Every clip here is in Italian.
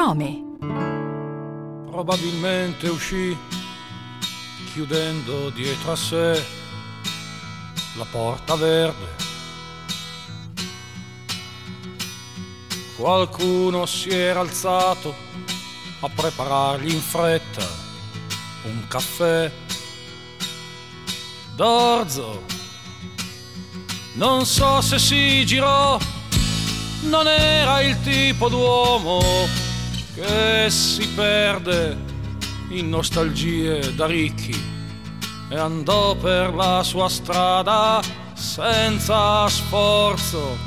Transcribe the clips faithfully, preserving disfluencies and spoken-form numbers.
nome. Probabilmente uscì chiudendo dietro a sé la porta verde. Qualcuno si era alzato a preparargli in fretta un caffè. D'orzo, non so se si girò, non era il tipo d'uomo che si perde in nostalgie da ricchi e andò per la sua strada senza sforzo.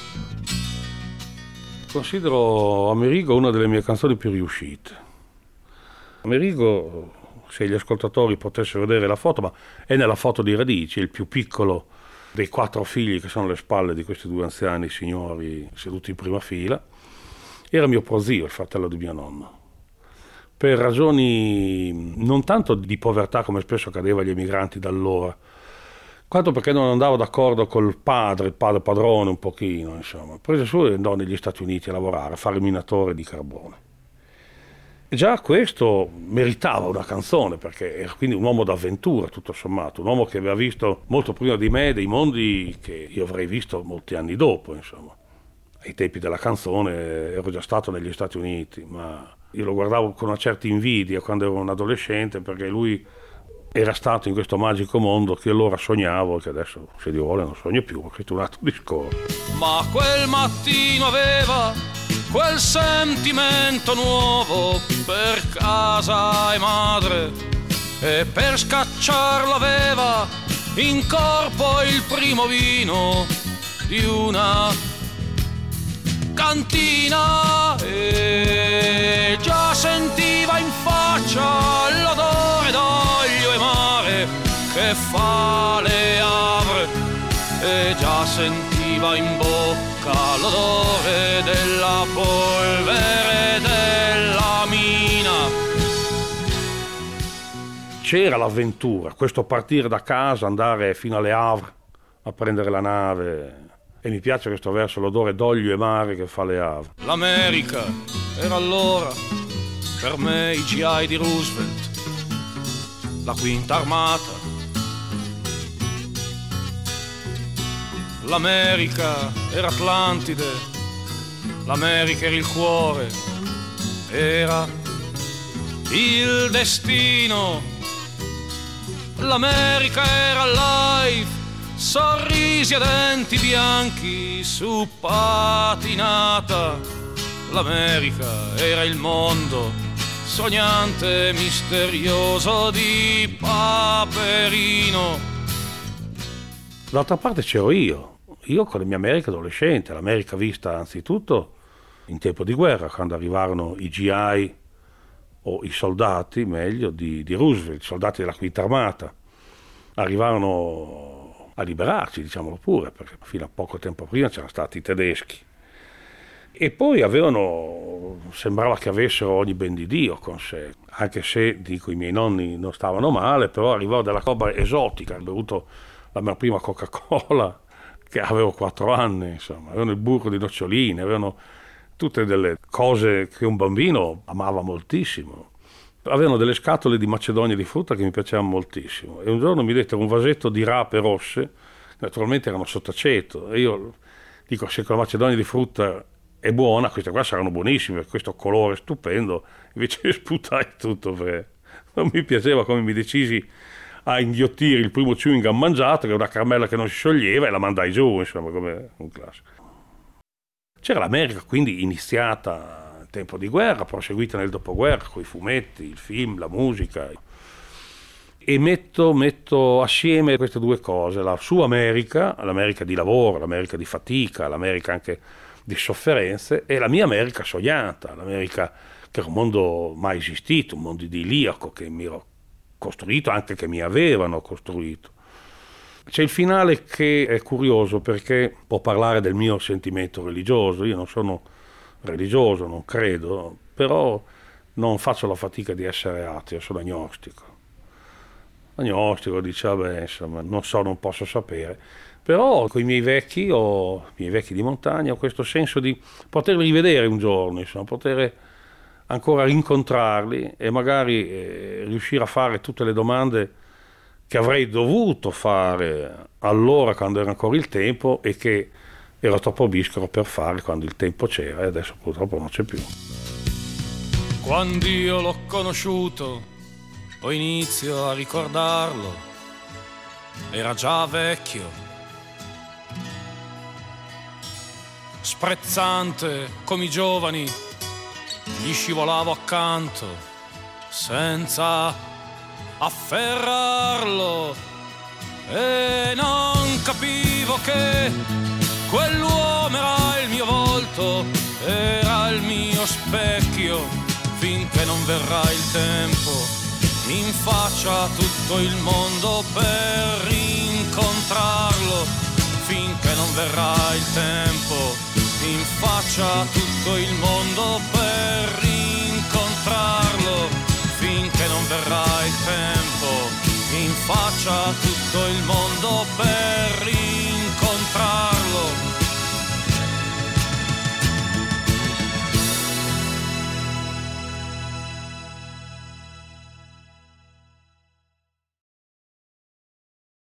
Considero Amerigo una delle mie canzoni più riuscite. Amerigo, se gli ascoltatori potessero vedere la foto, ma è nella foto di Radici, il più piccolo dei quattro figli che sono alle spalle di questi due anziani signori seduti in prima fila, era mio prozio, il fratello di mio nonno. Per ragioni non tanto di povertà come spesso accadeva agli emigranti d'allora, quanto perché non andavo d'accordo col padre, il padre padrone un pochino, insomma. Prese su e andò negli Stati Uniti a lavorare, a fare minatore di carbone. E già questo meritava una canzone, perché era quindi un uomo d'avventura, tutto sommato, un uomo che aveva visto molto prima di me dei mondi che io avrei visto molti anni dopo, insomma. Ai tempi della canzone ero già stato negli Stati Uniti, ma io lo guardavo con una certa invidia quando ero un adolescente, perché lui era stato in questo magico mondo che allora sognavo e che adesso, se Dio vuole, non sogno più, questo è un altro discorso. Ma quel mattino aveva quel sentimento nuovo per casa e madre, e per scacciarlo aveva in corpo il primo vino di una cantina, e già sentiva in faccia l'odore d'olio e mare che fa le apre, e già sentiva in bocca l'odore della polvere della mina. C'era l'avventura, questo partire da casa, andare fino alle Havre a prendere la nave. E mi piace questo verso, l'odore d'olio e mare che fa le Havre. L'America era allora per me i G I di Roosevelt, la quinta armata. L'America era Atlantide, l'America era il cuore, era il destino. L'America era life, sorrisi a denti bianchi su patinata. L'America era il mondo sognante e misterioso di Paperino. D'altra parte c'ero io, io con la mia America adolescente, l'America vista anzitutto in tempo di guerra, quando arrivarono i G I o i soldati, meglio, di, di Roosevelt, i soldati della quinta armata. Arrivarono a liberarci, diciamolo pure, perché fino a poco tempo prima c'erano stati i tedeschi. E poi avevano, sembrava che avessero ogni ben di Dio con sé, anche se, dico, i miei nonni non stavano male, però arrivavo della roba esotica. Ho bevuto la mia prima Coca-Cola, che avevo quattro anni, insomma, avevano il burro di noccioline, avevano tutte delle cose che un bambino amava moltissimo. Avevano delle scatole di macedonia di frutta che mi piacevano moltissimo, e un giorno mi dettero un vasetto di rape rosse, naturalmente erano sottaceto, e io dico, se con la macedonia di frutta è buona, queste qua saranno buonissime, questo colore stupendo, invece sputai tutto, perché non mi piaceva, come mi decisi a inghiottire il primo chewing gum mangiato, che è una caramella che non si scioglieva, e la mandai giù, insomma, come un classico. C'era l'America quindi iniziata in tempo di guerra, proseguita nel dopoguerra, con i fumetti, il film, la musica, e metto, metto assieme queste due cose, la sua America, l'America di lavoro, l'America di fatica, l'America anche di sofferenze, e la mia America sognata, l'America che era un mondo mai esistito, un mondo idilliaco che mi ero costruito, anche che mi avevano costruito. C'è il finale che è curioso, perché può parlare del mio sentimento religioso. Io non sono religioso, non credo, però non faccio la fatica di essere ateo, sono agnostico. Agnostico, dice, vabbè, insomma, non so, non posso sapere. Però con i miei vecchi, o i miei vecchi di montagna, ho questo senso di poterli rivedere un giorno, insomma, poter ancora rincontrarli e magari eh, riuscire a fare tutte le domande che avrei dovuto fare allora quando era ancora il tempo e che ero troppo biscaro per fare quando il tempo c'era e adesso purtroppo non c'è più. Quando io l'ho conosciuto, poi inizio a ricordarlo, era già vecchio, sprezzante come i giovani, gli scivolavo accanto senza afferrarlo e non capivo che quell'uomo era il mio volto, era il mio specchio, finché non verrà il tempo in faccia a tutto il mondo per rincontrarlo, finché non verrà il tempo in faccia a tutto il mondo per rincontrarlo, finché non verrà il tempo in faccia a tutto il mondo per